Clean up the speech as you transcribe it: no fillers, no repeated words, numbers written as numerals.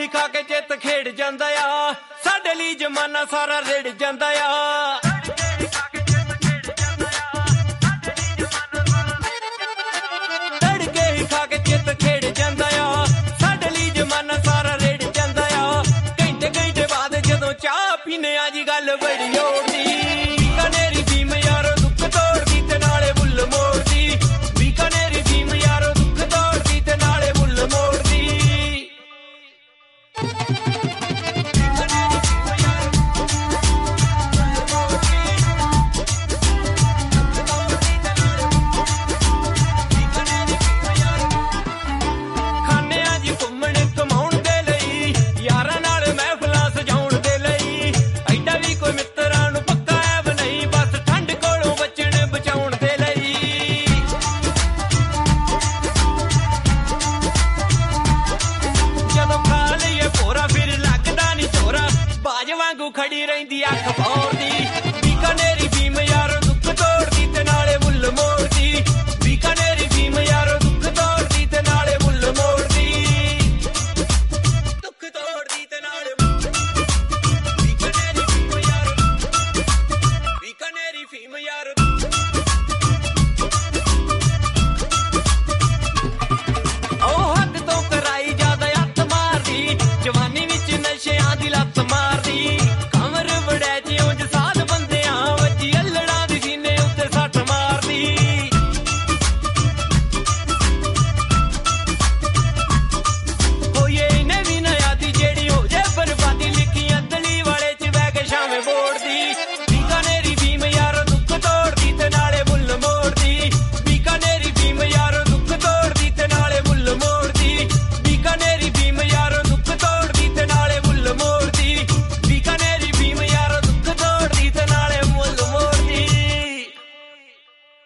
ਖਾ ਕੇ ਚਿੱਤ ਖੇਡ ਜਾਂਦਾ ਆ, ਸਾਡੇ ਲਈ ਜ਼ਮਾਨਾ ਸਾਰਾ ਰਿੜ ਜਾਂਦਾ ਆ। ਤੜਕੇ ਹੀ ਖਾ ਕੇ ਚਿੱਤ ਖੇਡ ਜਾਂਦਾ ਆ, ਸਾਡੇ ਲਈ ਜ਼ਮਾਨਾ ਸਾਰਾ ਰਿੜ ਜਾਂਦਾ ਆ। ਘੰਟੇ ਘੰਟੇ ਬਾਅਦ ਜਦੋਂ ਚਾਹ ਪੀਨੇ ਆ ਜੀ ਗੱਲ ਬੜੀ ਓੜਦੀ, ਬੀਕਾਨੇਰੀ ਫੀਮ ਯਾਰੋ ਦੁੱਖ ਤੋੜਦੀ ਤੇ ਨਾਲੇ ਬੁੱਲ ਮੋੜਦੀ, ਬੀਕਾਨੇਰੀ ਫੀਮ ਯਾਰੋ ਦੁੱਖ ਤੋੜਦੀ ਤੇ ਨਾਲੇ ਬੁੱਲ ਮੋੜਦੀ। ਖੜੀ ਰਹਿੰਦੀ ਅੱਖ ਭੌਰਦੀ, ਬੀਕਾਨੇਰੀ ਫੀਮ ਯਾਰੋ ਦੁੱਖ ਤੋੜਦੀ ਤੇ ਨਾਲੇ ਬੁੱਲ ਮੋੜਦੀ, ਬੀਕਾਨੇਰੀ ਫੀਮ ਯਾਰੋ